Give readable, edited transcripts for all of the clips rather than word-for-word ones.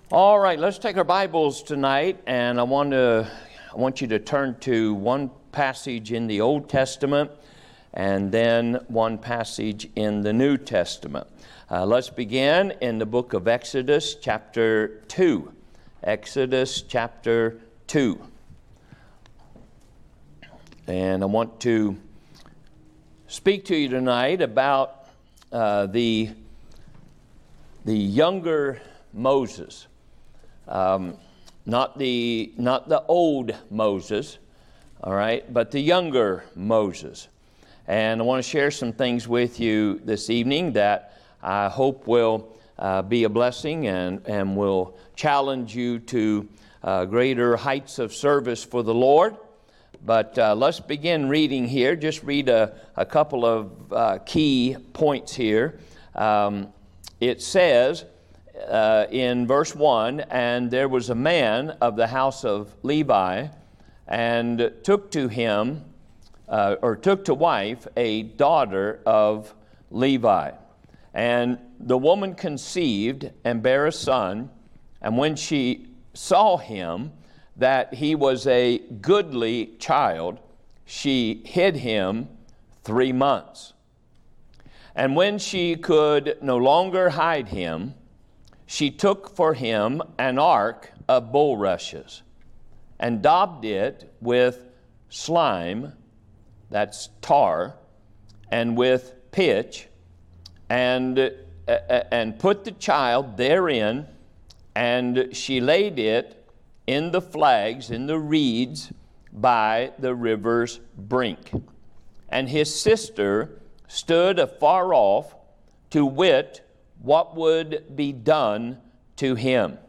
All right, let's take our Bibles tonight, and I want you to turn to one passage in the Old Testament and then one passage in the New Testament. Let's begin in the book of Exodus, chapter 2. Exodus, chapter 2. And I want to speak to you tonight about the younger Moses. Not the old Moses, all right, but the younger Moses. And I want to share some things with you this evening that I hope will be a blessing and will challenge you to greater heights of service for the Lord. But let's begin reading here. Just read a couple of key points here. It says, in verse 1, and there was a man of the house of Levi, and took to wife a daughter of Levi. And the woman conceived and bare a son, and when she saw him, that he was a goodly child, she hid him 3 months. And when she could no longer hide him, she took for him an ark of bulrushes, and daubed it with slime, that's tar, and with pitch, and put the child therein, and she laid it in the flags, in the reeds, by the river's brink. And his sister stood afar off to wit what would be done to him.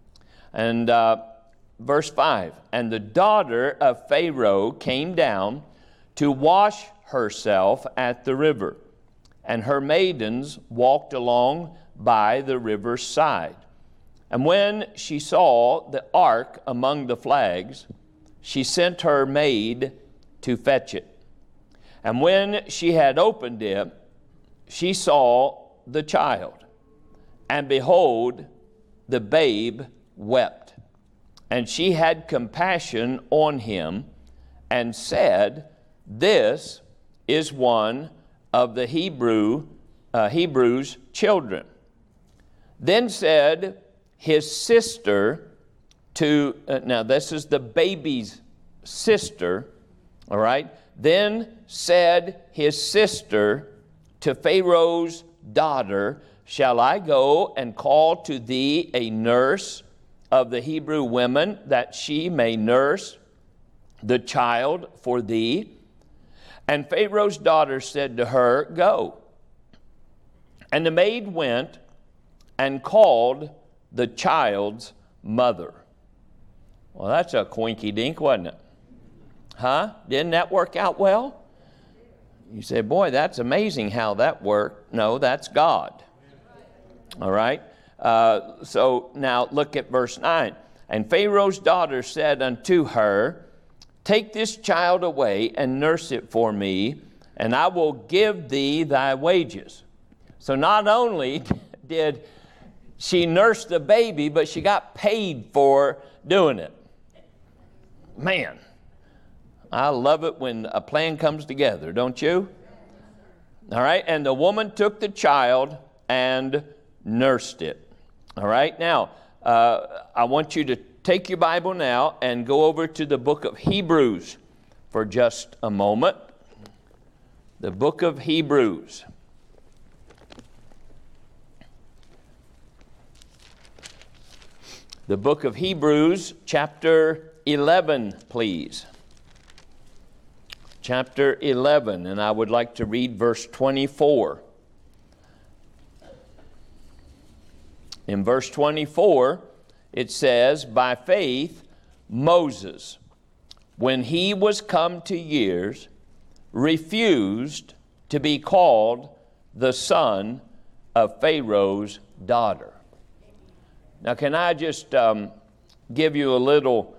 And verse 5, and the daughter of Pharaoh came down to wash herself at the river, and her maidens walked along by the river's side. And when she saw the ark among the flags, she sent her maid to fetch it. And when she had opened it, she saw the child. And behold, the babe wept. And she had compassion on him, and said, this is one of the Hebrews' children. Then said his sister to, now this is the baby's sister, all right? Then said his sister to Pharaoh's daughter, shall I go and call to thee a nurse of the Hebrew women, that she may nurse the child for thee? And Pharaoh's daughter said to her, go. And the maid went and called the child's mother. Well, that's a coinky-dink, wasn't it? Huh? Didn't that work out well? You say, boy, that's amazing how that worked. No, that's God. All right? So now look at verse 9. And Pharaoh's daughter said unto her, take this child away and nurse it for me, and I will give thee thy wages. So not only did she nurse the baby, but she got paid for doing it. Man, I love it when a plan comes together, don't you? All right, and the woman took the child and nursed it. All right, now, I want you to take your Bible now and go over to the book of Hebrews for just a moment. The book of Hebrews. The book of Hebrews, chapter 11, please. Chapter 11, and I would like to read verse 24. In verse 24, it says, by faith, Moses, when he was come to years, refused to be called the son of Pharaoh's daughter. Now, can I just give you a little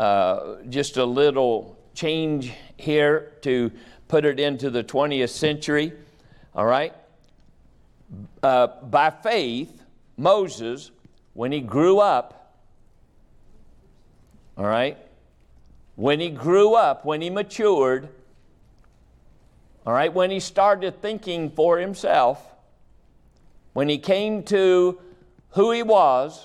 change here to put it into the 20th century? All right? By faith, Moses when he grew up, all right, when he grew up, when he matured, all right, when he started thinking for himself, when he came to who he was,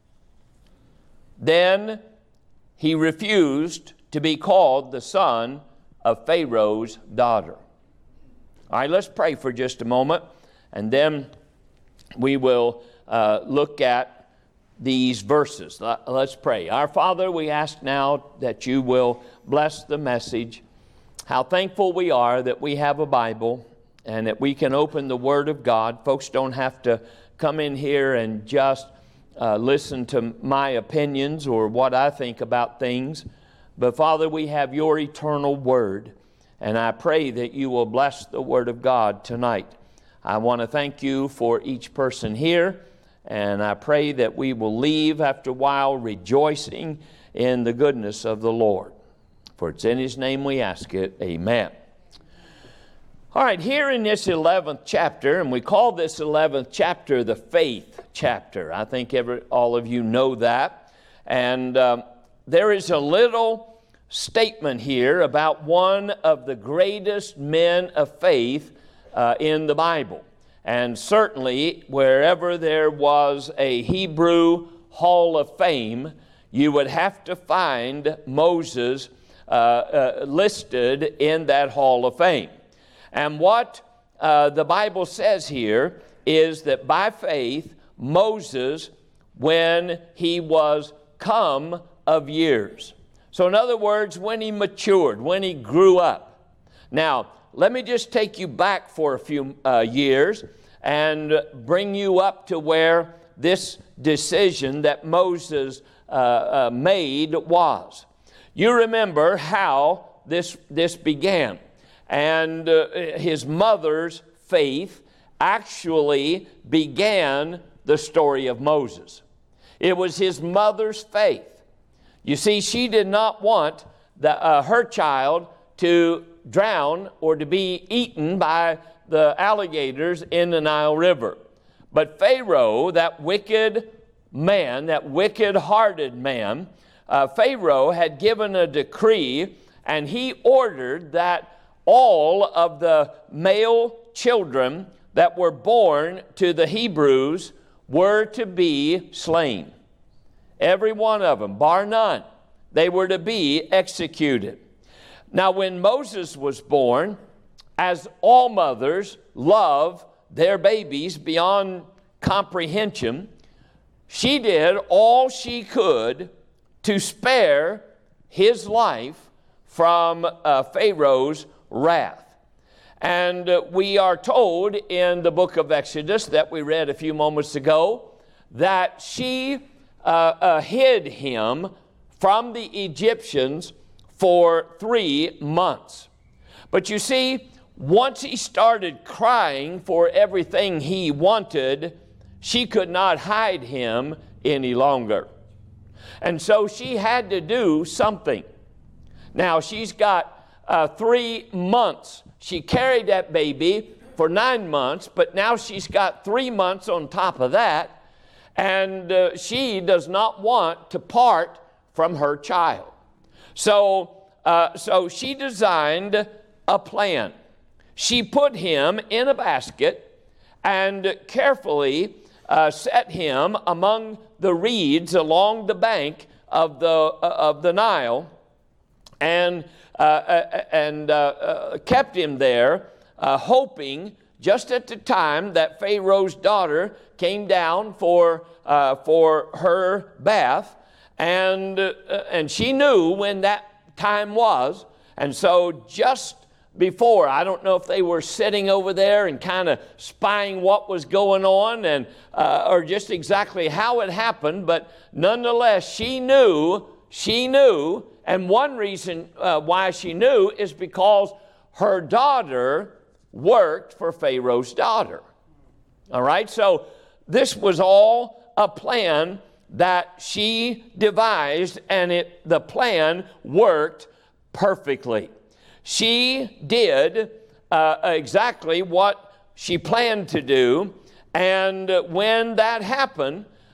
then he refused to be called the son of Pharaoh's daughter. All right, let's pray for just a moment, and then we will look at these verses. Let's pray. Our Father, we ask now that you will bless the message. How thankful we are that we have a Bible and that we can open the Word of God. Folks don't have to come in here and just listen to my opinions or what I think about things. But Father, we have your eternal Word, and I pray that you will bless the Word of God tonight. I want to thank you for each person here, and I pray that we will leave after a while rejoicing in the goodness of the Lord. For it's in His name we ask it. Amen. All right, here in this 11th chapter, and we call this 11th chapter the faith chapter. I think all of you know that. And there is a little statement here about one of the greatest men of faith in the Bible. And certainly, wherever there was a Hebrew Hall of Fame, you would have to find Moses listed in that Hall of Fame. And what the Bible says here is that by faith, Moses, when he was come of years. So in other words, when he matured, when he grew up. Now, let me just take you back for a few years and bring you up to where this decision that Moses made was. You remember how this began. And his mother's faith actually began the story of Moses. It was his mother's faith. You see, she did not want her child to drown or to be eaten by the alligators in the Nile River. But Pharaoh, that wicked man, that wicked-hearted man, Pharaoh had given a decree, and he ordered that all of the male children that were born to the Hebrews were to be slain. Every one of them, bar none. They were to be executed. Now, when Moses was born, as all mothers love their babies beyond comprehension, she did all she could to spare his life from Pharaoh's wrath. And we are told in the book of Exodus that we read a few moments ago that she hid him from the Egyptians for 3 months. But you see, once he started crying for everything he wanted, she could not hide him any longer. And so she had to do something. Now, she's got 3 months. She carried that baby for 9 months, but now she's got 3 months on top of that, and she does not want to part from her child. So she designed a plan. She put him in a basket and carefully set him among the reeds along the bank of the Nile, and kept him there, hoping just at the time that Pharaoh's daughter came down for her bath, and she knew when that time was, and so just before, I don't know if they were sitting over there and kind of spying what was going on, and or just exactly how it happened, but nonetheless, she knew. And one reason why she knew is because her daughter worked for Pharaoh's daughter. All right, so this was all a plan that she devised, and the plan worked perfectly. She did exactly what she planned to do, and when that happened,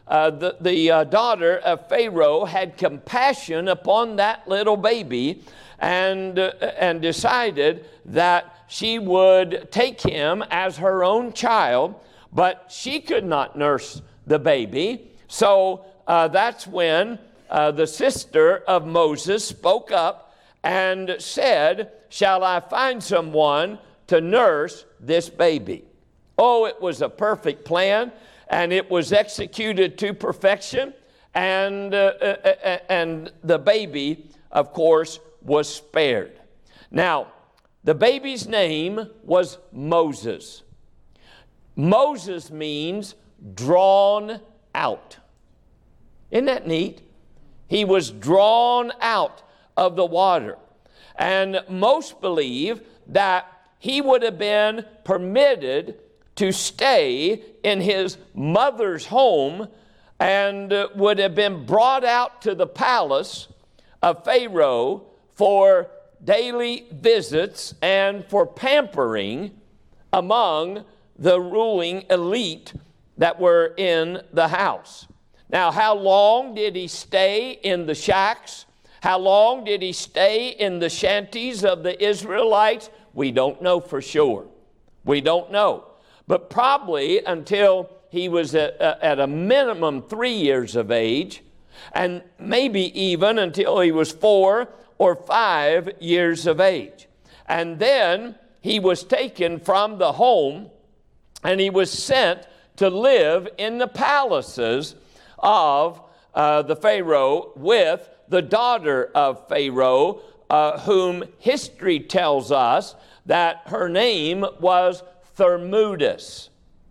the daughter of Pharaoh had compassion upon that little baby and decided that she would take him as her own child, but she could not nurse the baby. So that's when the sister of Moses spoke up and said, "Shall I find someone to nurse this baby?" Oh, it was a perfect plan, and it was executed to perfection, and the baby, of course, was spared. Now, the baby's name was Moses. Moses means drawn out. Isn't that neat? He was drawn out of the water. And most believe that he would have been permitted to stay in his mother's home and would have been brought out to the palace of Pharaoh for daily visits and for pampering among the ruling elite that were in the house. Now, how long did he stay in the shacks? How long did he stay in the shanties of the Israelites? We don't know for sure. We don't know. But probably until he was at a minimum 3 years of age, and maybe even until he was 4 or 5 years of age. And then he was taken from the home and he was sent to live in the palaces of the Pharaoh with the daughter of Pharaoh, whom history tells us that her name was Thermutis.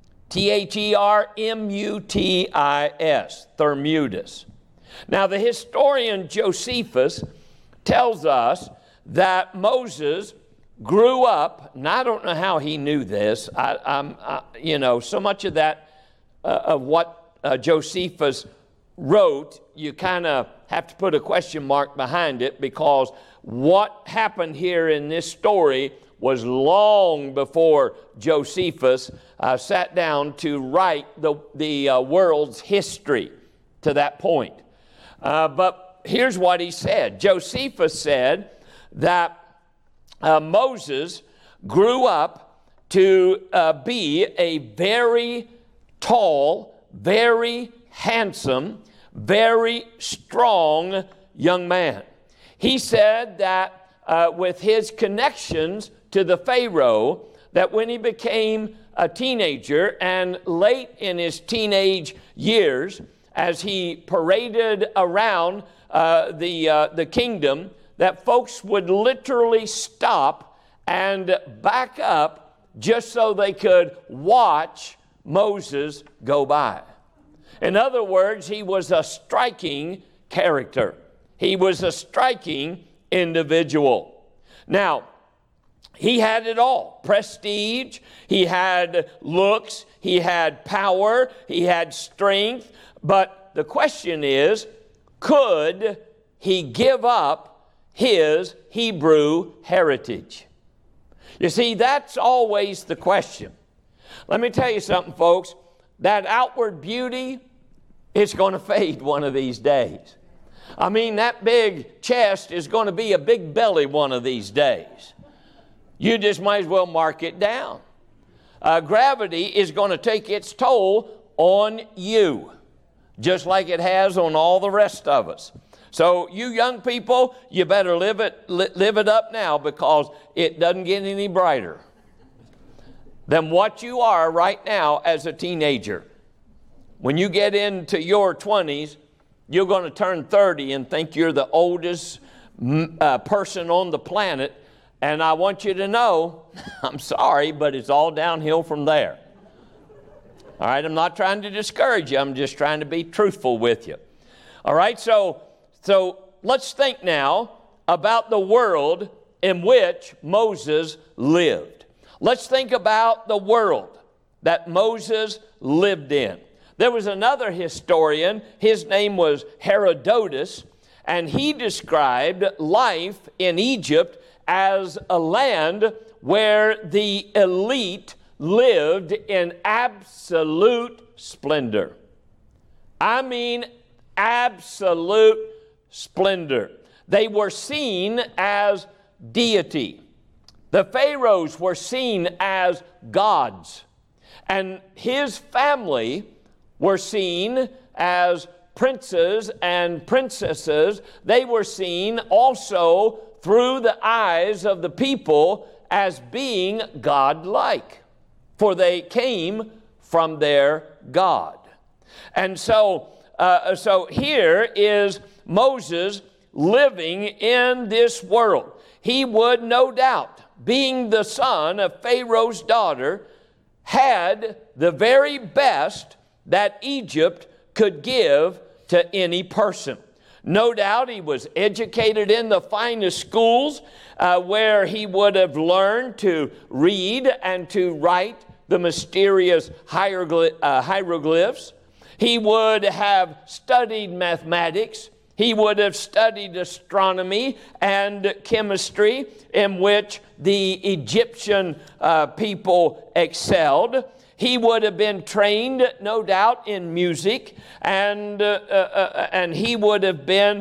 Thermutis. Thermutis. Now, the historian Josephus tells us that Moses grew up, and I don't know how he knew this. So much of that, of what Josephus wrote, you kind of have to put a question mark behind it, because what happened here in this story was long before Josephus sat down to write the world's history to that point. But here's what he said. Josephus said that Moses grew up to be a very tall, very handsome, very strong young man. He said that with his connections to the Pharaoh, that when he became a teenager and late in his teenage years, as he paraded around the kingdom, that folks would literally stop and back up just so they could watch Moses go by. In other words, he was a striking character. He was a striking individual. Now, he had it all. Prestige, he had looks, he had power, he had strength. But the question is, could he give up his Hebrew heritage? You see, that's always the question. Let me tell you something, folks. That outward beauty, it's going to fade one of these days. I mean, that big chest is going to be a big belly one of these days. You just might as well mark it down. Gravity is going to take its toll on you, just like it has on all the rest of us. So you young people, you better live it up now, because it doesn't get any brighter than what you are right now as a teenager. When you get into your 20s, you're going to turn 30 and think you're the oldest person on the planet. And I want you to know, I'm sorry, but it's all downhill from there. All right, I'm not trying to discourage you. I'm just trying to be truthful with you. All right, so let's think now about the world in which Moses lived. Let's think about the world that Moses lived in. There was another historian, his name was Herodotus, and he described life in Egypt as a land where the elite lived in absolute splendor. I mean, absolute splendor. They were seen as deity. The pharaohs were seen as gods. And his family were seen as princes and princesses. They were seen also through the eyes of the people as being God-like, for they came from their God. And so here is Moses living in this world. He would, no doubt, being the son of Pharaoh's daughter, had the very best that Egypt could give to any person. No doubt he was educated in the finest schools where he would have learned to read and to write the mysterious hieroglyphs. He would have studied mathematics. He would have studied astronomy and chemistry, in which the Egyptian people excelled. He would have been trained, no doubt, in music, and he would have been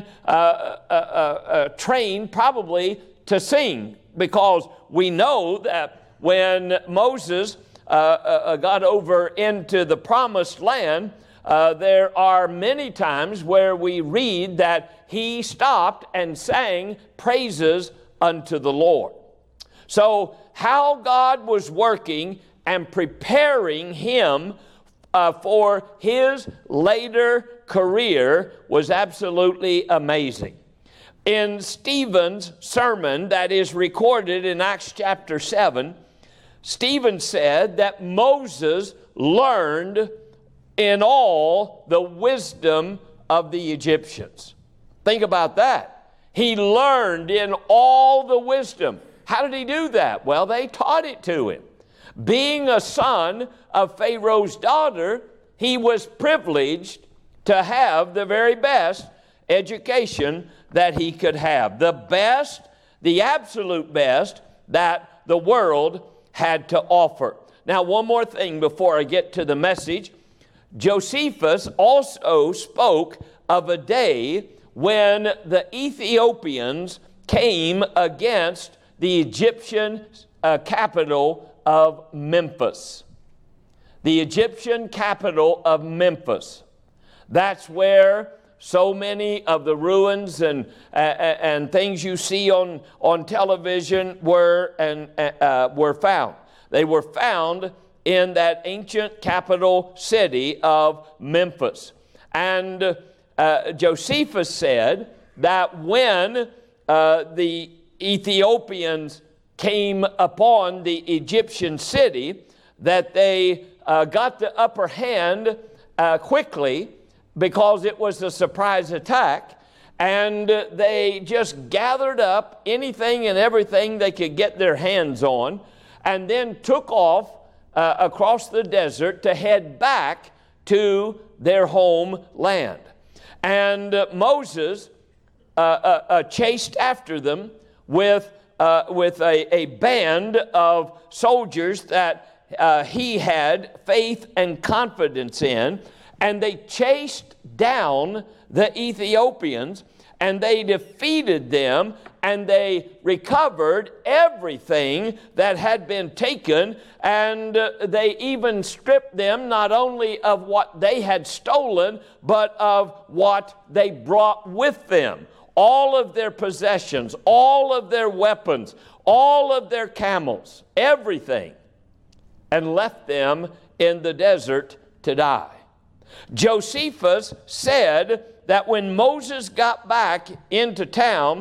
trained probably to sing, because we know that when Moses got over into the promised land, there are many times where we read that he stopped and sang praises unto the Lord. So how God was working and preparing him for his later career was absolutely amazing. In Stephen's sermon that is recorded in Acts chapter 7, Stephen said that Moses learned in all the wisdom of the Egyptians. Think about that. He learned in all the wisdom. How did he do that? Well, they taught it to him. Being a son of Pharaoh's daughter, he was privileged to have the very best education that he could have. The best, the absolute best that the world had to offer. Now, one more thing before I get to the message. Josephus also spoke of a day when the Ethiopians came against the Egyptian capital of Memphis. The Egyptian capital of Memphis. That's where so many of the ruins and things you see on television were found. They were found in that ancient capital city of Memphis. And Josephus said that when the Ethiopians came upon the Egyptian city, that they got the upper hand quickly, because it was a surprise attack, and they just gathered up anything and everything they could get their hands on, and then took off across the desert to head back to their homeland. And Moses chased after them with a band of soldiers that he had faith and confidence in, and they chased down the Ethiopians, and they defeated them, and they recovered everything that had been taken, and they even stripped them not only of what they had stolen, but of what they brought with them. All of their possessions, all of their weapons, all of their camels, everything, and left them in the desert to die. Josephus said that when Moses got back into town,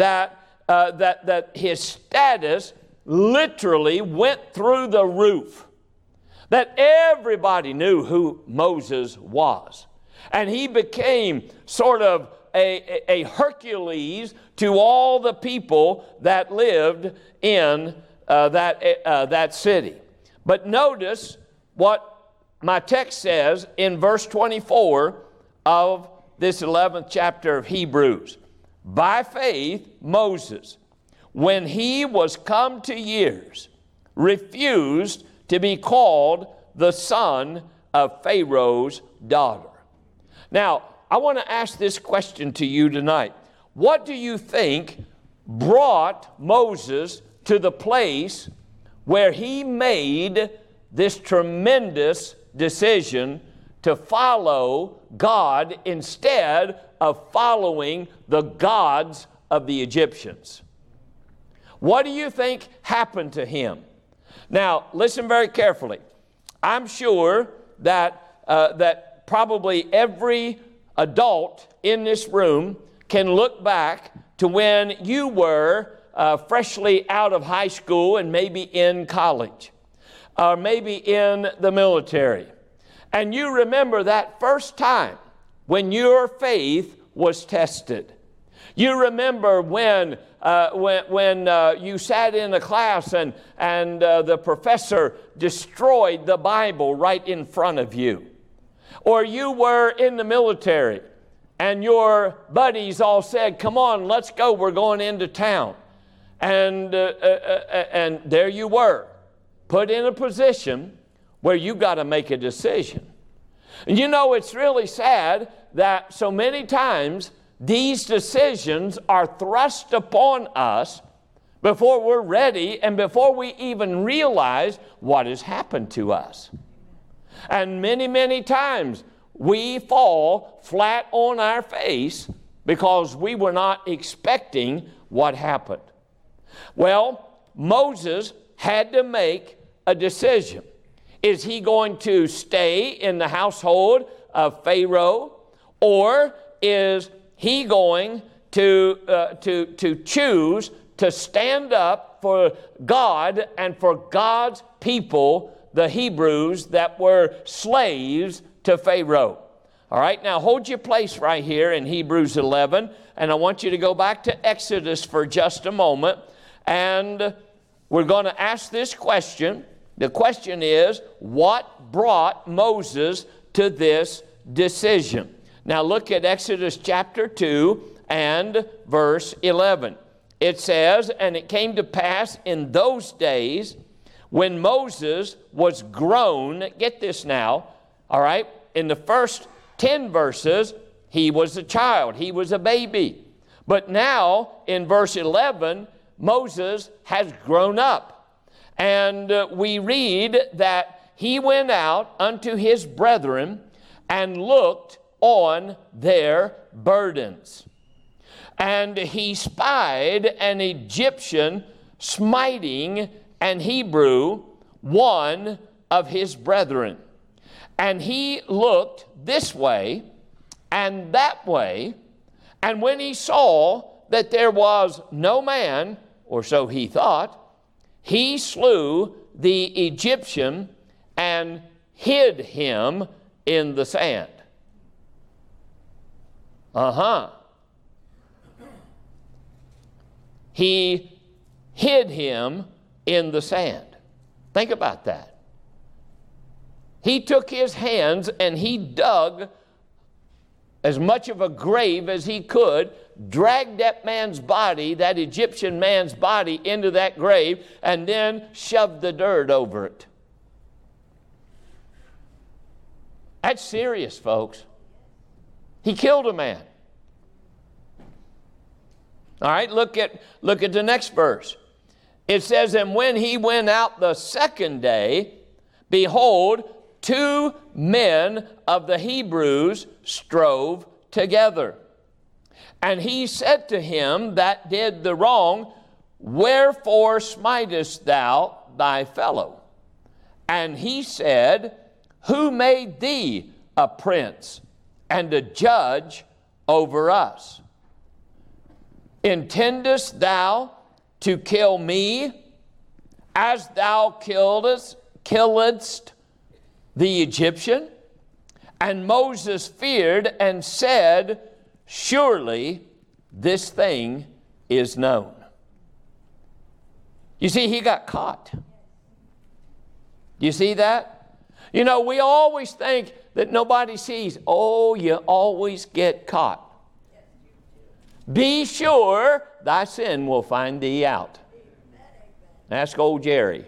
that his status literally went through the roof. That everybody knew who Moses was. And he became sort of a Hercules to all the people that lived in that city. But notice what my text says in verse 24 of this 11th chapter of Hebrews. By faith, Moses, when he was come to years, refused to be called the son of Pharaoh's daughter. Now, I want to ask this question to you tonight. What do you think brought Moses to the place where he made this tremendous decision to follow God instead of following the gods of the Egyptians? What do you think happened to him? Now, listen very carefully. I'm sure that probably every adult in this room can look back to when you were freshly out of high school and maybe in college, or maybe in the military. And you remember that first time when your faith was tested. You remember when you sat in a class and the professor destroyed the Bible right in front of you. Or you were in the military and your buddies all said, come on, let's go, we're going into town. And there you were, put in a position where you got to make a decision. And you know, it's really sad that so many times these decisions are thrust upon us before we're ready and before we even realize what has happened to us. And many, many times we fall flat on our face because we were not expecting what happened. Well, Moses had to make a decision. Is he going to stay in the household of Pharaoh, or is he going to choose to stand up for God and for God's people, the Hebrews that were slaves to Pharaoh? All right, now hold your place right here in Hebrews 11, and I want you to go back to Exodus for just a moment, and we're going to ask this question. The question is, what brought Moses to this decision? Now look at Exodus chapter 2 and verse 11. It says, and it came to pass in those days when Moses was grown, get this now, all right, in the first 10 verses, he was a child, he was a baby. But now in verse 11, Moses has grown up. And we read that he went out unto his brethren and looked on their burdens. And he spied an Egyptian smiting an Hebrew, one of his brethren. And he looked this way and that way, and when he saw that there was no man, or so he thought, he slew the Egyptian and hid him in the sand. He hid him in the sand. Think about that. He took his hands and he dug as much of a grave as he could, dragged that man's body, that Egyptian man's body, into that grave, and then shoved the dirt over it. That's serious, folks. He killed a man. All right, look at the next verse. It says, and when he went out the second day, behold, 2 men of the Hebrews strove together. And he said to him that did the wrong, wherefore smitest thou thy fellow? And he said, who made thee a prince and a judge over us? Intendest thou to kill me as thou killedst the Egyptian? And Moses feared and said, surely this thing is known. You see, he got caught. You see that? You know, we always think that nobody sees. Oh, you always get caught. Be sure thy sin will find thee out. Ask old Jerry.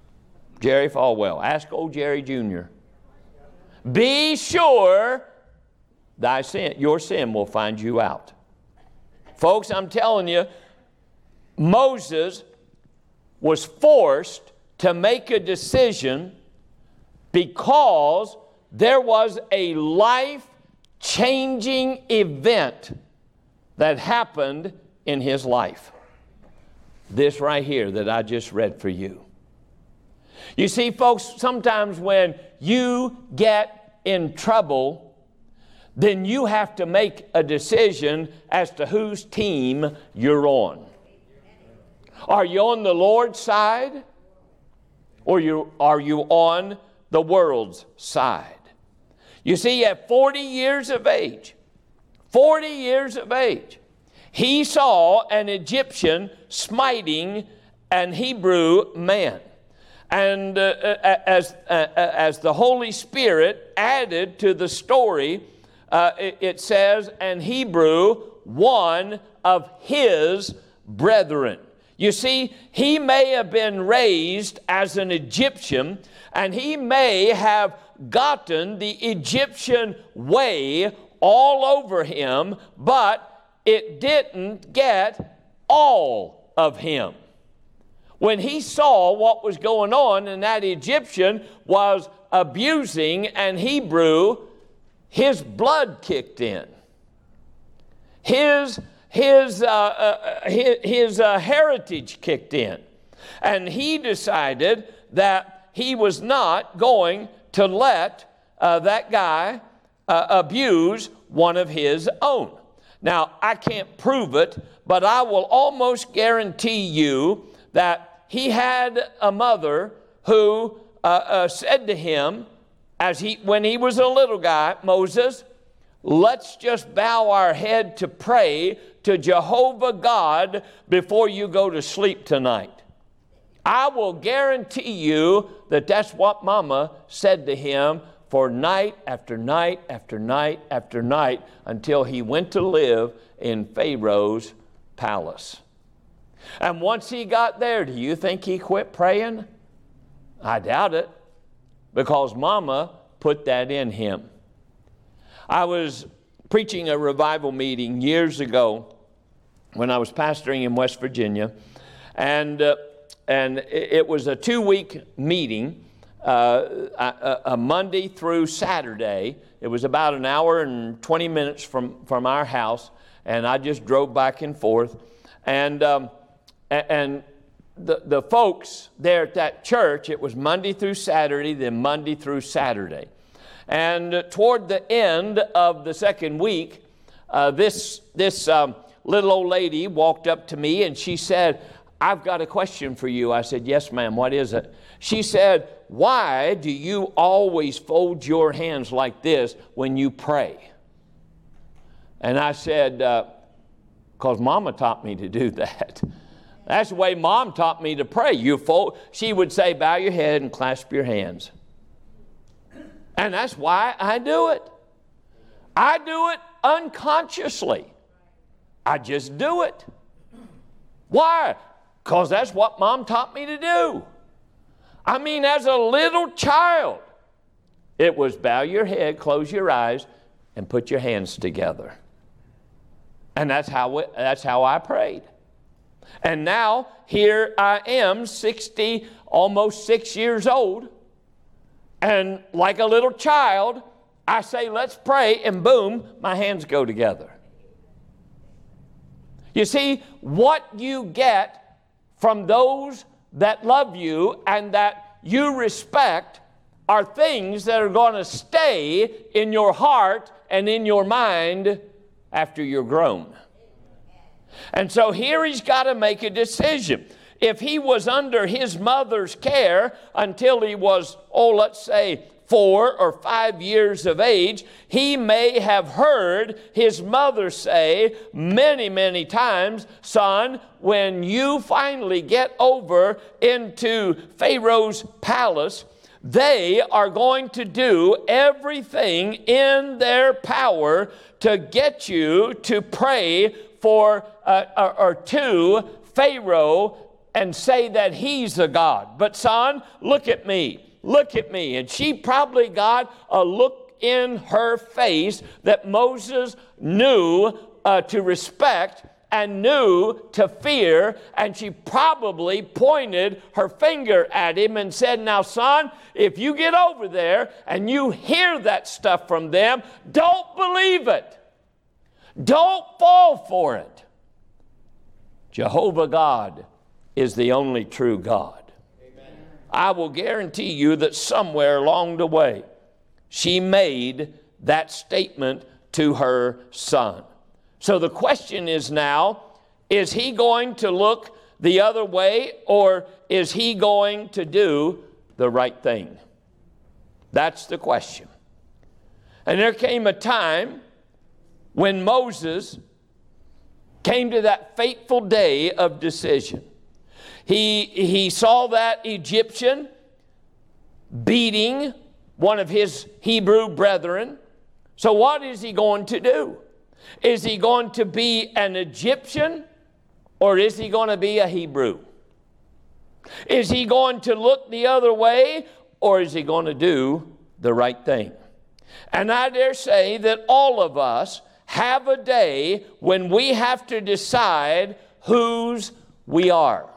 Jerry Falwell. Ask old Jerry Jr. Be sure your sin will find you out. Folks, I'm telling you, Moses was forced to make a decision because there was a life-changing event that happened in his life. This right here that I just read for you. You see, folks, sometimes when you get in trouble, then you have to make a decision as to whose team you're on. Are you on the Lord's side, or are you on the world's side? You see, at 40 years of age, he saw an Egyptian smiting an Hebrew man. And as the Holy Spirit added to the story, it says, and Hebrew, one of his brethren. You see, he may have been raised as an Egyptian, and he may have gotten the Egyptian way all over him, but it didn't get all of him. When he saw what was going on and that Egyptian was abusing an Hebrew, his blood kicked in. His heritage kicked in. And he decided that he was not going to let that guy abuse one of his own. Now, I can't prove it, but I will almost guarantee you that he had a mother who said to him, when he was a little guy, Moses, let's just bow our head to pray to Jehovah God before you go to sleep tonight. I will guarantee you that that's what Mama said to him for night after night after night after night until he went to live in Pharaoh's palace. And once he got there, do you think he quit praying? I doubt it, because Mama put that in him. I was preaching a revival meeting years ago when I was pastoring in West Virginia, and it was a 2-week meeting, a Monday through Saturday. It was about an hour and 20 minutes from our house, and I just drove back and forth. And the folks there at that church, it was Monday through Saturday, then Monday through Saturday. And toward the end of the second week, this little old lady walked up to me and she said, I've got a question for you. I said, yes, ma'am, what is it? She said, why do you always fold your hands like this when you pray? And I said, because Mama taught me to do that. That's the way Mom taught me to pray. She would say, bow your head and clasp your hands. And that's why I do it. I do it unconsciously. I just do it. Why? Because that's what Mom taught me to do. I mean, as a little child, it was bow your head, close your eyes, and put your hands together. And that's how I prayed. And now, here I am, 60, almost 6 years old, and like a little child, I say, let's pray, and boom, my hands go together. You see, what you get from those that love you and that you respect are things that are going to stay in your heart and in your mind after you're grown. And so here he's got to make a decision. If he was under his mother's care until he was, let's say 4 or 5 years of age, he may have heard his mother say many, many times, son, when you finally get over into Pharaoh's palace, they are going to do everything in their power to get you to pray for or to Pharaoh and say that he's a god. But son, look at me. Look at me. And she probably got a look in her face that Moses knew to respect and knew to fear, and she probably pointed her finger at him and said, now son, if you get over there and you hear that stuff from them, don't believe it. Don't fall for it. Jehovah God is the only true God. Amen. I will guarantee you that somewhere along the way, she made that statement to her son. So the question is now, is he going to look the other way, or is he going to do the right thing? That's the question. And there came a time when Moses came to that fateful day of decision. He saw that Egyptian beating one of his Hebrew brethren. So what is he going to do? Is he going to be an Egyptian, or is he going to be a Hebrew? Is he going to look the other way, or is he going to do the right thing? And I dare say that all of us have a day when we have to decide whose we are.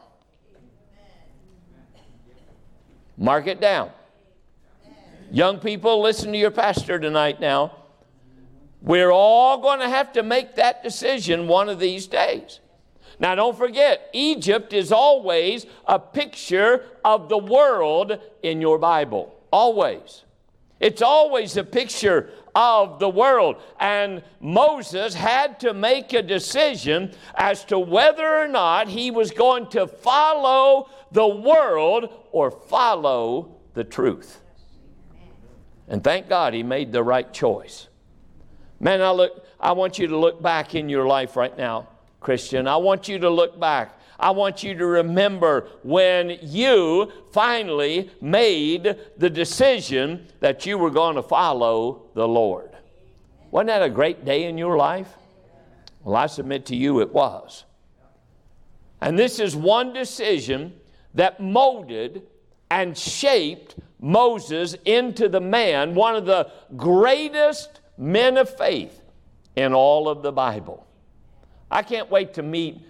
Mark it down. Young people, listen to your pastor tonight now. We're all going to have to make that decision one of these days. Now, don't forget, Egypt is always a picture of the world in your Bible. Always. It's always a picture of the world. And Moses had to make a decision as to whether or not he was going to follow the world or follow the truth. And thank God he made the right choice. Man, I want you to look back in your life right now, Christian. I want you to look back. I want you to remember when you finally made the decision that you were going to follow the Lord. Wasn't that a great day in your life? Well, I submit to you it was. And this is one decision that molded and shaped Moses into the man, one of the greatest men of faith in all of the Bible. I can't wait to meet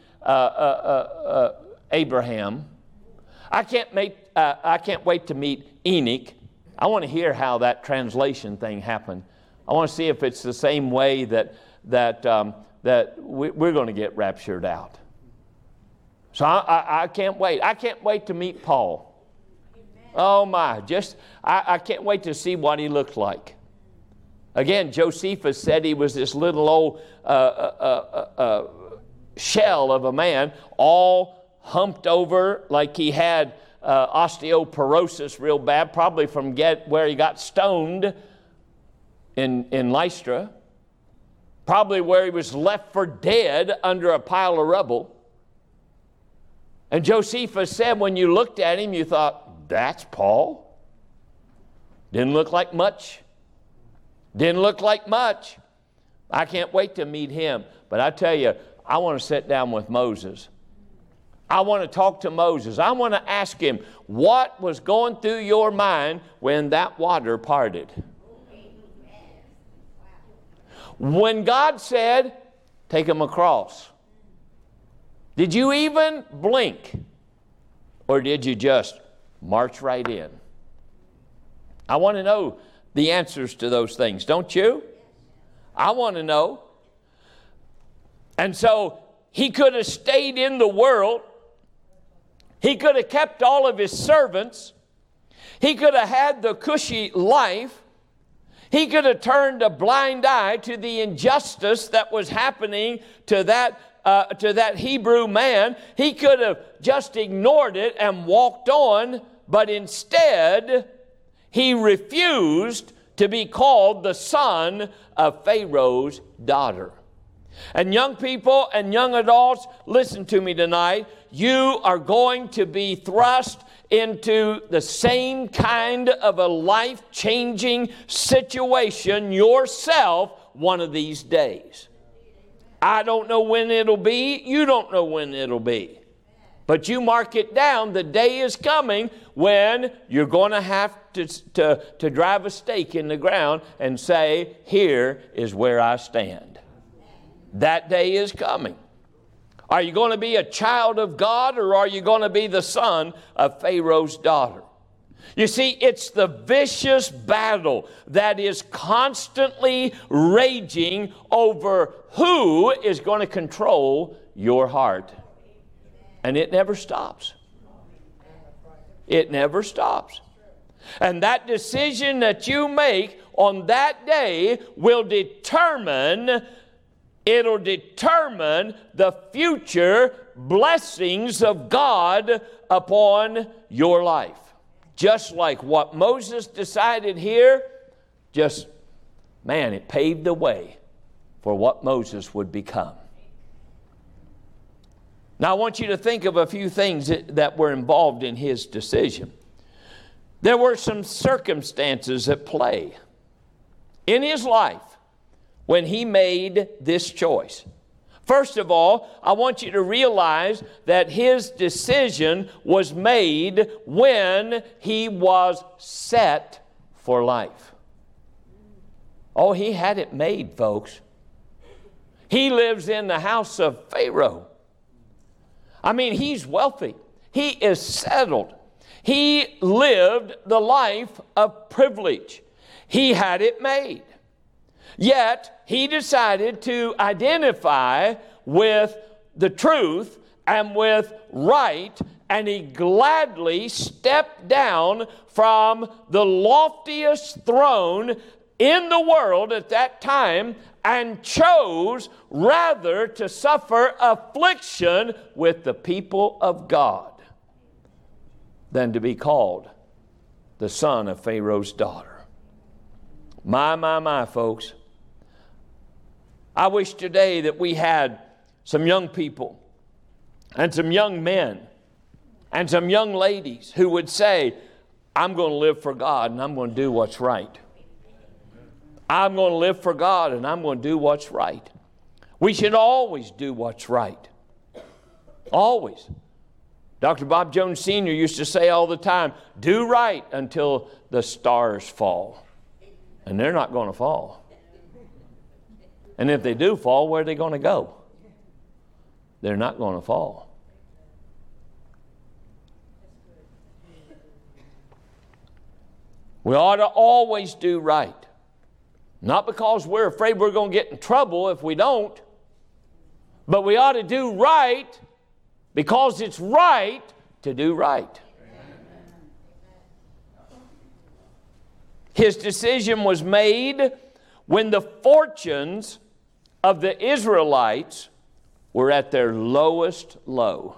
Abraham. I can't wait to meet Enoch. I want to hear how that translation thing happened. I want to see if it's the same way that we're going to get raptured out. So I can't wait. I can't wait to meet Paul. Oh my! I can't wait to see what he looked like. Again, Josephus said he was this little old shell of a man, all humped over like he had osteoporosis real bad, probably from where he got stoned in Lystra, probably where he was left for dead under a pile of rubble. And Josephus said when you looked at him, you thought, that's Paul. Didn't look like much. Didn't look like much. I can't wait to meet him. But I tell you, I want to sit down with Moses. I want to talk to Moses. I want to ask him, what was going through your mind when that water parted? When God said, take him across, did you even blink? Or did you just march right in? I want to know the answers to those things, don't you? I want to know. And so he could have stayed in the world. He could have kept all of his servants. He could have had the cushy life. He could have turned a blind eye to the injustice that was happening to that Hebrew man. He could have just ignored it and walked on, but instead he refused to be called the son of Pharaoh's daughter. And young people and young adults, listen to me tonight. You are going to be thrust into the same kind of a life-changing situation yourself one of these days. I don't know when it'll be. You don't know when it'll be. But you mark it down, the day is coming when you're going to have to drive a stake in the ground and say, here is where I stand. That day is coming. Are you going to be a child of God, or are you going to be the son of Pharaoh's daughter? You see, it's the vicious battle that is constantly raging over who is going to control your heart. And it never stops. It never stops. And that decision that you make on that day will determine the future blessings of God upon your life. Just like what Moses decided here, it paved the way for what Moses would become. Now I want you to think of a few things that were involved in his decision. There were some circumstances at play in his life when he made this choice. First of all, I want you to realize that his decision was made when he was set for life. Oh, he had it made, folks. He lives in the house of Pharaoh. I mean, he's wealthy. He is settled. He lived the life of privilege. He had it made. Yet, he decided to identify with the truth and with right, and he gladly stepped down from the loftiest throne in the world at that time and chose rather to suffer affliction with the people of God than to be called the son of Pharaoh's daughter. My, folks. I wish today that we had some young people and some young men and some young ladies who would say, I'm going to live for God and I'm going to do what's right. I'm going to live for God and I'm going to do what's right. We should always do what's right. Always. Dr. Bob Jones Sr. used to say all the time, do right until the stars fall. And they're not going to fall. And if they do fall, where are they going to go? They're not going to fall. We ought to always do right. Not because we're afraid we're going to get in trouble if we don't, but we ought to do right because it's right to do right. His decision was made when the fortunes of the Israelites were at their lowest low.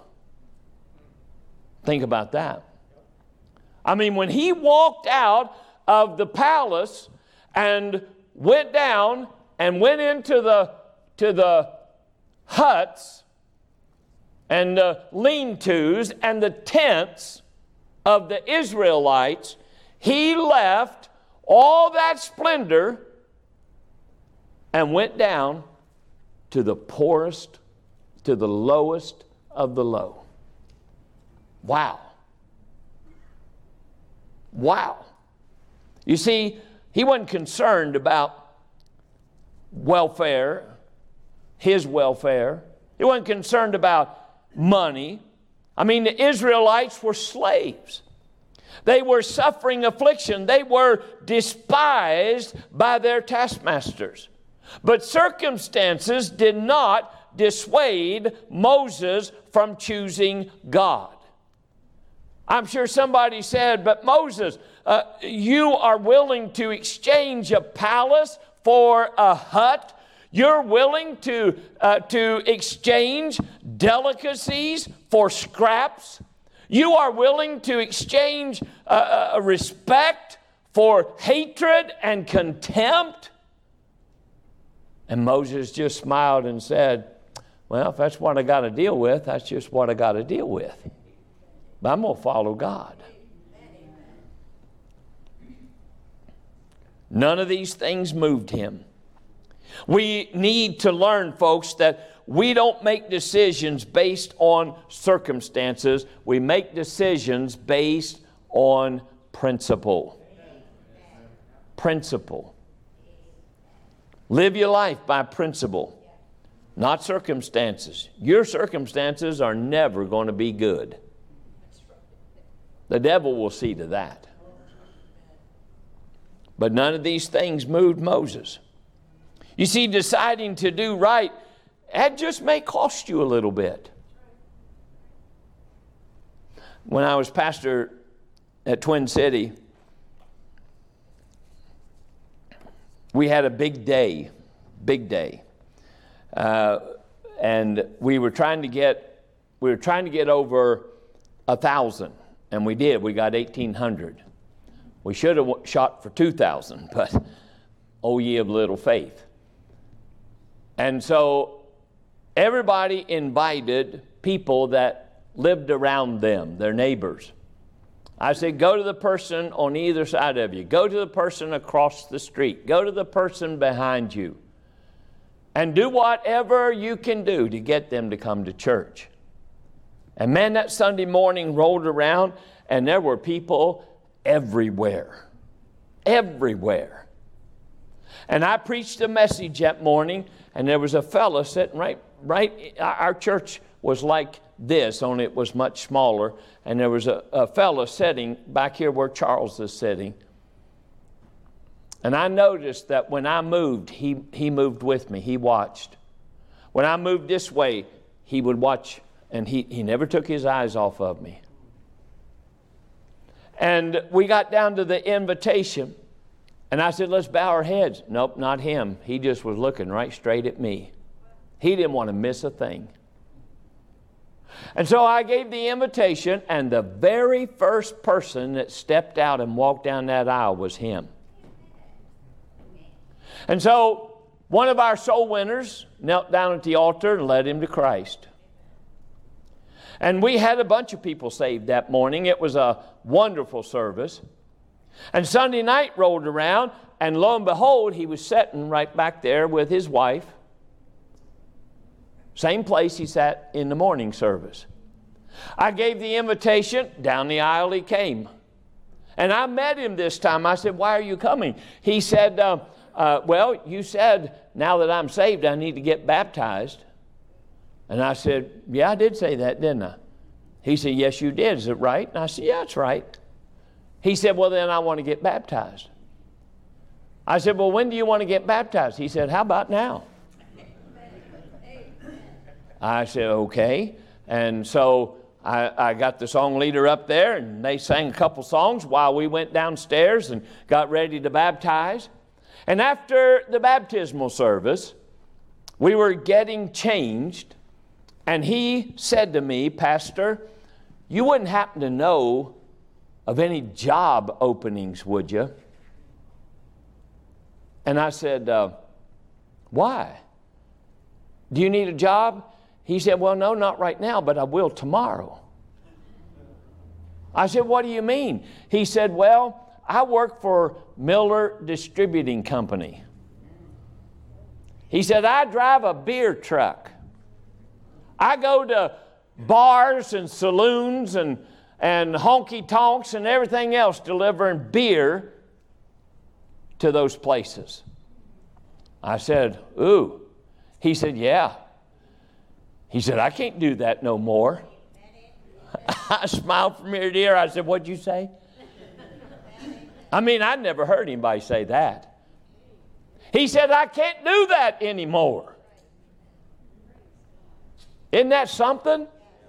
Think about that. I mean, when he walked out of the palace and went down and went into the huts and the lean-tos and the tents of the Israelites, he left all that splendor and went down to the poorest, to the lowest of the low. Wow. Wow. You see, he wasn't concerned about welfare, his welfare. He wasn't concerned about money. I mean, the Israelites were slaves. They were suffering affliction. They were despised by their taskmasters. But circumstances did not dissuade Moses from choosing God. I'm sure somebody said, but Moses, you are willing to exchange a palace for a hut? You're willing to exchange delicacies for scraps? You are willing to exchange respect for hatred and contempt? And Moses just smiled and said, well, if that's what I got to deal with, that's just what I got to deal with. But I'm going to follow God. None of these things moved him. We need to learn, folks, that we don't make decisions based on circumstances. We make decisions based on principle. Principle. Live your life by principle, not circumstances. Your circumstances are never going to be good. The devil will see to that. But none of these things moved Moses. You see, deciding to do right, that just may cost you a little bit. When I was pastor at Twin City, we had a big day, and we were trying to get over 1,000, and we did. We got 1,800. We should have shot for 2,000, but oh ye of little faith. And so everybody invited people that lived around them, their neighbors. I said, go to the person on either side of you. Go to the person across the street. Go to the person behind you. And do whatever you can do to get them to come to church. And man, that Sunday morning rolled around, and there were people everywhere. Everywhere. And I preached a message that morning, and there was a fellow sitting right. Our church was like this, only it was much smaller. And there was a fellow sitting back here where Charles is sitting. And I noticed that when I moved, he moved with me. He watched. When I moved this way, he would watch, and he never took his eyes off of me. And we got down to the invitation, and I said, let's bow our heads. Nope, not him. He just was looking right straight at me. He didn't want to miss a thing. And so I gave the invitation, and the very first person that stepped out and walked down that aisle was him. And so one of our soul winners knelt down at the altar and led him to Christ. And we had a bunch of people saved that morning. It was a wonderful service. And Sunday night rolled around, and lo and behold, he was sitting right back there with his wife. Same place he sat in the morning service. I gave the invitation. Down the aisle he came. And I met him this time. I said, why are you coming? He said, well, you said now that I'm saved, I need to get baptized. And I said, yeah, I did say that, didn't I? He said, yes, you did. Is it right? And I said, yeah, it's right. He said, well, then I want to get baptized. I said, well, when do you want to get baptized? He said, how about now? I said, okay. And so I got the song leader up there, and they sang a couple songs while we went downstairs and got ready to baptize. And after the baptismal service, we were getting changed, and he said to me, Pastor, you wouldn't happen to know of any job openings, would you? And I said, why? Do you need a job? He said, well, no, not right now, but I will tomorrow. I said, what do you mean? He said, well, I work for Miller Distributing Company. He said, I drive a beer truck. I go to bars and saloons and honky-tonks and everything else delivering beer to those places. I said, ooh. He said, yeah. He said, I can't do that no more. I smiled from ear to ear. I said, what'd you say? I mean, I'd never heard anybody say that. He said, I can't do that anymore. Isn't that something?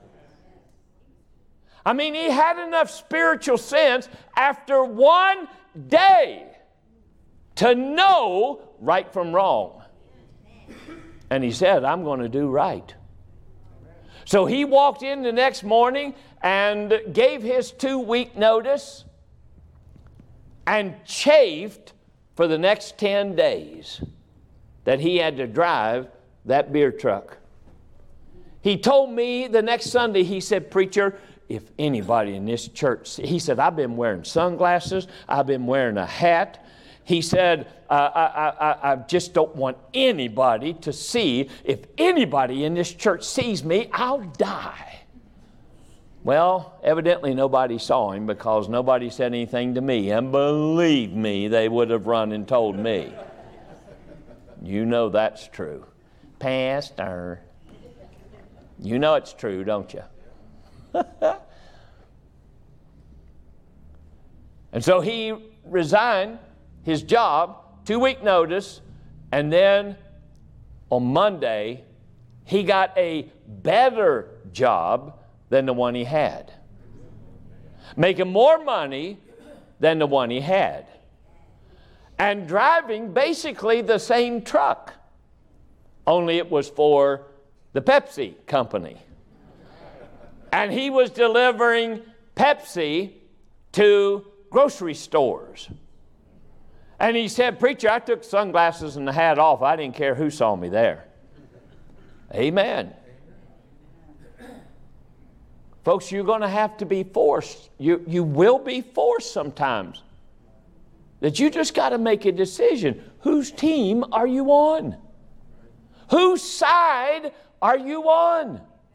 I mean, he had enough spiritual sense after one day to know right from wrong. And he said, I'm going to do right. So he walked in the next morning and gave his 2-week notice and chafed for the next 10 days that he had to drive that beer truck. He told me the next Sunday, he said, preacher, if anybody in this church, he said, I've been wearing sunglasses, I've been wearing a hat. he said, I just don't want anybody to see. If anybody in this church sees me, I'll die. Well, evidently nobody saw him because nobody said anything to me. And believe me, they would have run and told me. You know that's true. Pastor. You know it's true, don't you? And so he resigned his job, 2-week notice, and then on Monday, he got a better job than the one he had. Making more money than the one he had. And driving basically the same truck. Only it was for the Pepsi company. And he was delivering Pepsi to grocery stores. And he said, preacher, I took sunglasses and the hat off. I didn't care who saw me there. Amen. Folks, you're going to have to be forced. You will be forced sometimes. That you just got to make a decision. Whose team are you on? Whose side are you on?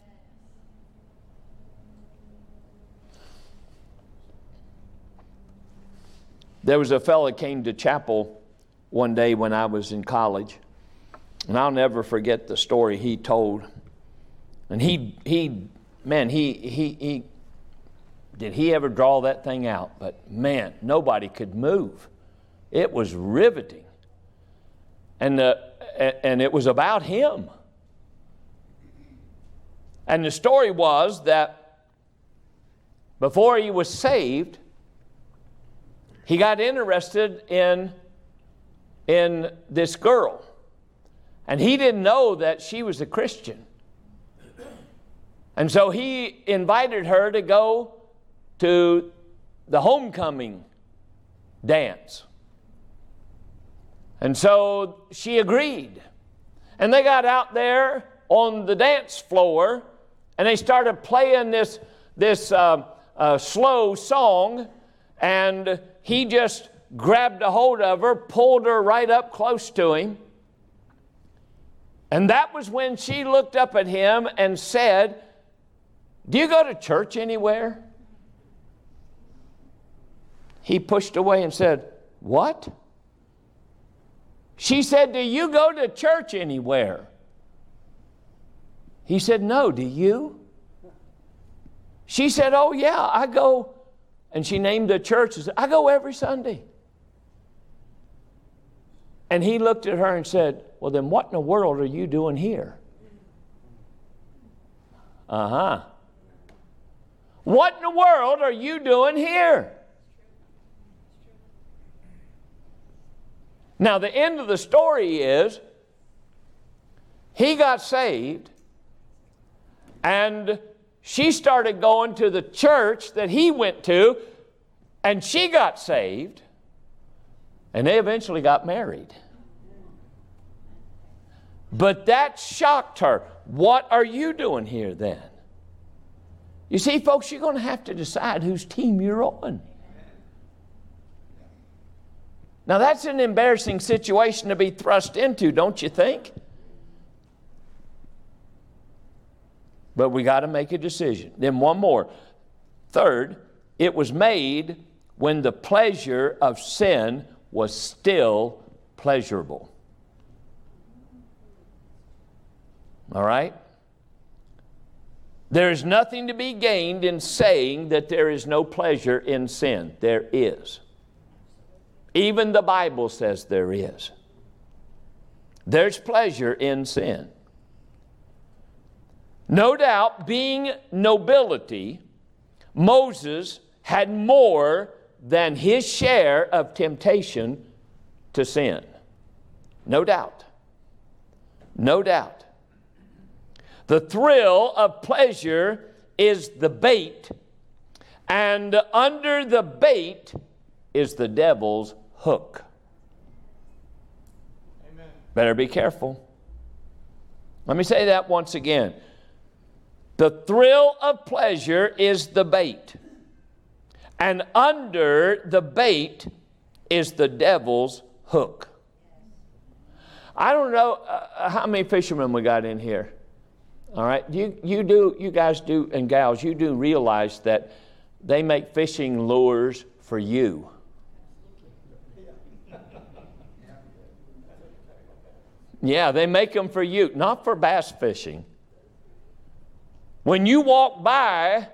There was a fellow came to chapel one day when I was in college, and I'll never forget the story he told. And he did he ever draw that thing out? But man, nobody could move. It was riveting, and it was about him. And the story was that before he was saved, he got interested in this girl. And he didn't know that she was a Christian. And so he invited her to go to the homecoming dance. And so she agreed. And they got out there on the dance floor and they started playing this slow song, and he just grabbed a hold of her, pulled her right up close to him. And that was when she looked up at him and said, do you go to church anywhere? He pushed away and said, what? She said, do you go to church anywhere? He said, no, do you? She said, oh yeah, I go. And she named the church and said, I go every Sunday. And he looked at her and said, well, then what in the world are you doing here? Uh-huh. What in the world are you doing here? Now, the end of the story is he got saved, and she started going to the church that he went to, and she got saved, and they eventually got married. But that shocked her. What are you doing here then? You see, folks, you're going to have to decide whose team you're on. Now, that's an embarrassing situation to be thrust into, don't you think? But we got to make a decision. Then one more. Third, it was made when the pleasure of sin was still pleasurable. All right? There is nothing to be gained in saying that there is no pleasure in sin. There is. Even the Bible says there is. There's pleasure in sin. No doubt, being nobility, Moses had more than his share of temptation to sin. No doubt. No doubt. The thrill of pleasure is the bait, and under the bait is the devil's hook. Amen. Better be careful. Let me say that once again. The thrill of pleasure is the bait, and under the bait is the devil's hook. I don't know how many fishermen we got in here. All right, you guys do, and gals, you do realize that they make fishing lures for you. Yeah, they make them for you, not for bass fishing. When you walk by,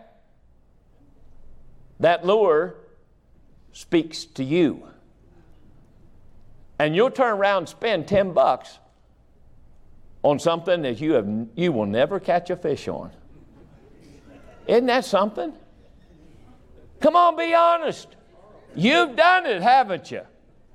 that lure speaks to you. And you'll turn around and spend $10 on something that you will never catch a fish on. Isn't that something? Come on, be honest. You've done it, haven't you?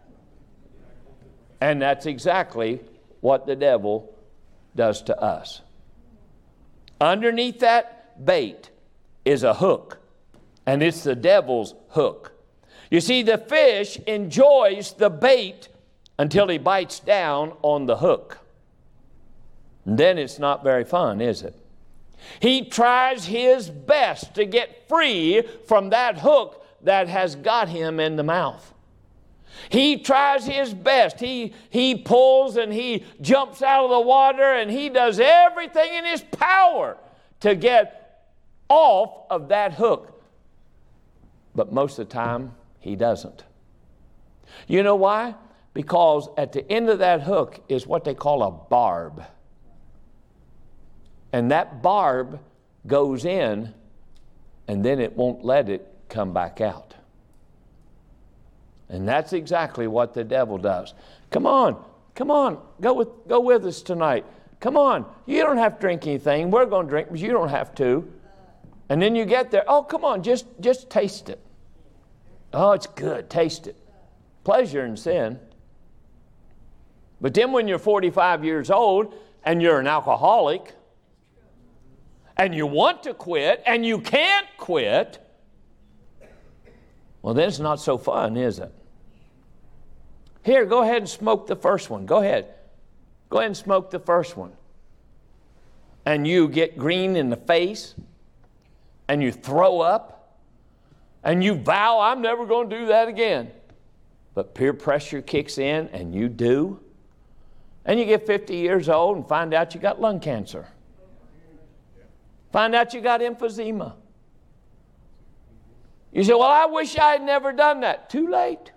And that's exactly what the devil does to us. Underneath that bait is a hook, and it's the devil's hook. You see, the fish enjoys the bait until he bites down on the hook. And then it's not very fun, is it? He tries his best to get free from that hook that has got him in the mouth. He tries his best. He pulls and he jumps out of the water and he does everything in his power to get off of that hook. But most of the time, he doesn't. You know why? Because at the end of that hook is what they call a barb. And that barb goes in, and then it won't let it come back out. And that's exactly what the devil does. Come on, go with us tonight. Come on, you don't have to drink anything. We're going to drink, but you don't have to. And then you get there, oh, come on, just taste it. Oh, it's good, taste it. Pleasure in sin. But then when you're 45 years old and you're an alcoholic and you want to quit and you can't quit, well, then it's not so fun, is it? Here, go ahead and smoke the first one. Go ahead. Go ahead and smoke the first one. And you get green in the face and you throw up and you vow, I'm never going to do that again. But peer pressure kicks in and you do. And you get 50 years old and find out you got lung cancer. Find out you got emphysema. You say, well, I wish I had never done that. Too late.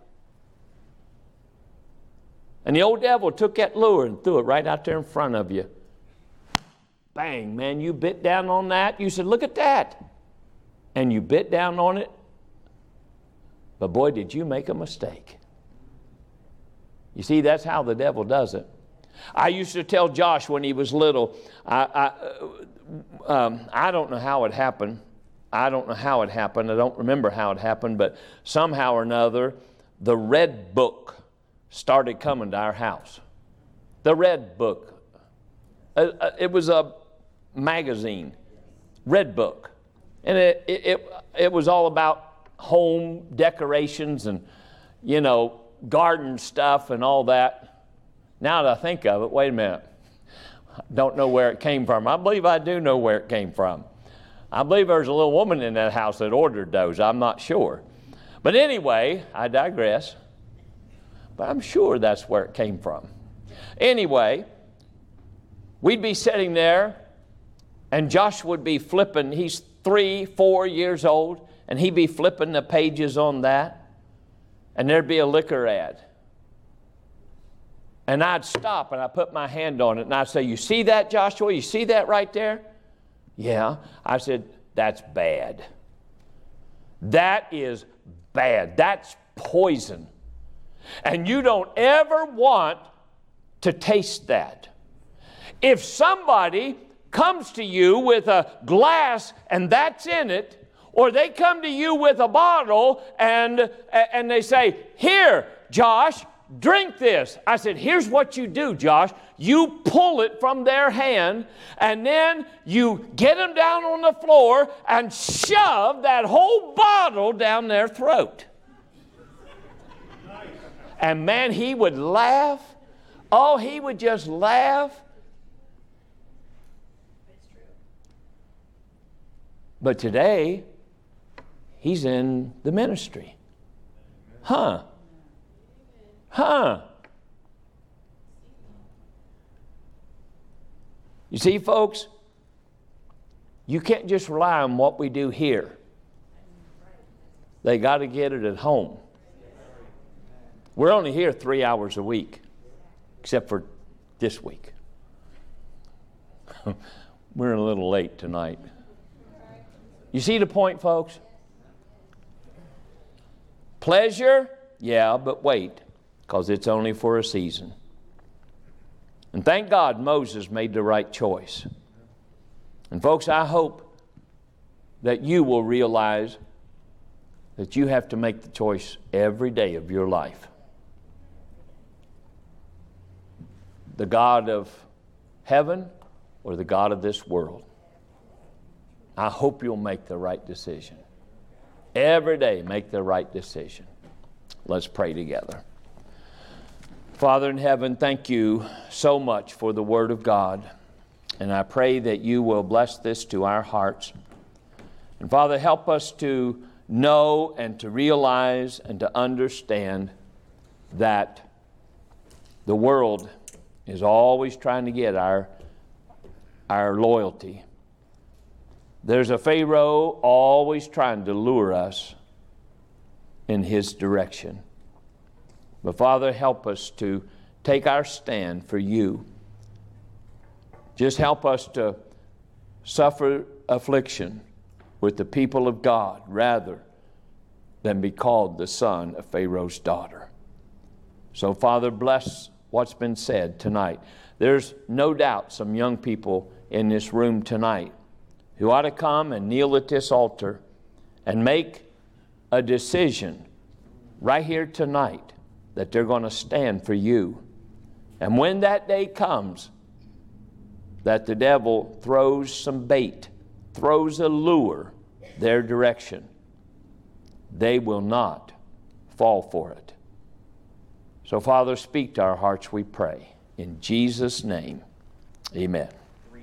And the old devil took that lure and threw it right out there in front of you. Bang, man, you bit down on that. You said, look at that. And you bit down on it. But boy, did you make a mistake. You see, that's how the devil does it. I used to tell Josh when he was little, I don't know how it happened. I don't remember how it happened, but somehow or another, the Red Book started coming to our house. The Red Book. It was a magazine, Red Book. And it was all about home decorations and, garden stuff and all that. Now that I think of it, wait a minute. I don't know where it came from. I believe I do know where it came from. I believe there's a little woman in that house that ordered those. I'm not sure. But anyway, I digress. But I'm sure that's where it came from. Anyway, we'd be sitting there, and Josh would be flipping. He's 3-4 years old, and he'd be flipping the pages on that, and there'd be a liquor ad. And I'd stop and I'd put my hand on it and I'd say, you see that, Joshua? You see that right there? Yeah. I said, that's bad. That is bad. That's poison. And you don't ever want to taste that. If somebody comes to you with a glass and that's in it, or they come to you with a bottle and they say, here, Josh, drink this. I said, here's what you do, Josh. You pull it from their hand, and then you get them down on the floor and shove that whole bottle down their throat. And man, he would laugh. Oh, he would just laugh. But today, he's in the ministry. Huh. You see, folks, you can't just rely on what we do here. They got to get it at home. We're only here 3 hours a week, except for this week. We're a little late tonight. You see the point, folks? Pleasure, yeah, but wait, because it's only for a season. And thank God Moses made the right choice. And folks, I hope that you will realize that you have to make the choice every day of your life. The God of heaven or the God of this world. I hope you'll make the right decision. Every day, make the right decision. Let's pray together. Father in heaven, thank you so much for the Word of God. And I pray that you will bless this to our hearts. And Father, help us to know and to realize and to understand that the world is always trying to get our loyalty. There's a Pharaoh always trying to lure us in his direction. But Father, help us to take our stand for you. Just help us to suffer affliction with the people of God rather than be called the son of Pharaoh's daughter. So Father, bless what's been said tonight. There's no doubt some young people in this room tonight who ought to come and kneel at this altar and make a decision right here tonight that they're going to stand for you. And when that day comes, that the devil throws some bait, throws a lure their direction, they will not fall for it. So, Father, speak to our hearts, we pray. In Jesus' name, amen.